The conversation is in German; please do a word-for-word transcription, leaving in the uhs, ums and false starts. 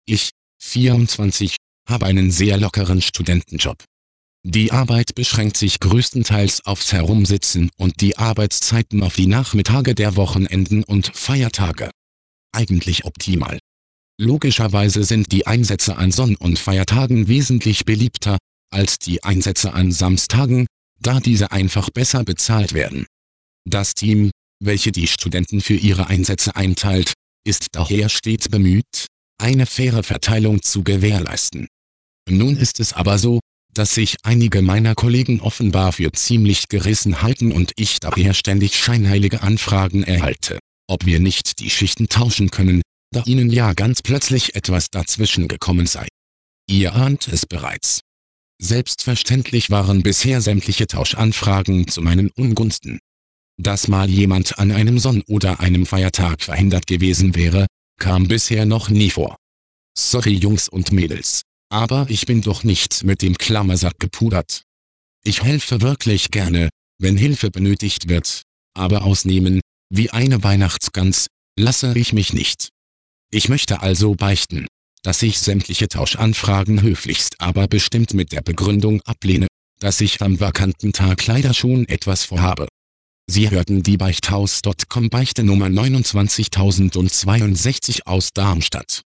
Ich, vierundzwanzig, habe einen sehr lockeren Studentenjob. Die Arbeit beschränkt sich größtenteils aufs Herumsitzen und die Arbeitszeiten auf die Nachmittage der Wochenenden und Feiertage. Eigentlich optimal. Logischerweise sind die Einsätze an Sonn- und Feiertagen wesentlich beliebter als die Einsätze an Samstagen, da diese einfach besser bezahlt werden. Das Team, welche die Studenten für ihre Einsätze einteilt, ist daher stets bemüht, eine faire Verteilung zu gewährleisten. Nun ist es aber so, dass sich einige meiner Kollegen offenbar für ziemlich gerissen halten und ich daher ständig scheinheilige Anfragen erhalte, ob wir nicht die Schichten tauschen können, da ihnen ja ganz plötzlich etwas dazwischen gekommen sei. Ihr ahnt es bereits. Selbstverständlich waren bisher sämtliche Tauschanfragen zu meinen Ungunsten. Dass mal jemand an einem Sonn- oder einem Feiertag verhindert gewesen wäre, kam bisher noch nie vor. Sorry Jungs und Mädels, aber ich bin doch nicht mit dem Klammersack gepudert. Ich helfe wirklich gerne, wenn Hilfe benötigt wird, aber ausnehmen, wie eine Weihnachtsgans, lasse ich mich nicht. Ich möchte also beichten, dass ich sämtliche Tauschanfragen höflichst aber bestimmt mit der Begründung ablehne, dass ich am vakanten Tag leider schon etwas vorhabe. Sie hörten die Beichthaus Punkt com Beichte Nummer neunundzwanzigtausendzweiundsechzig aus Darmstadt.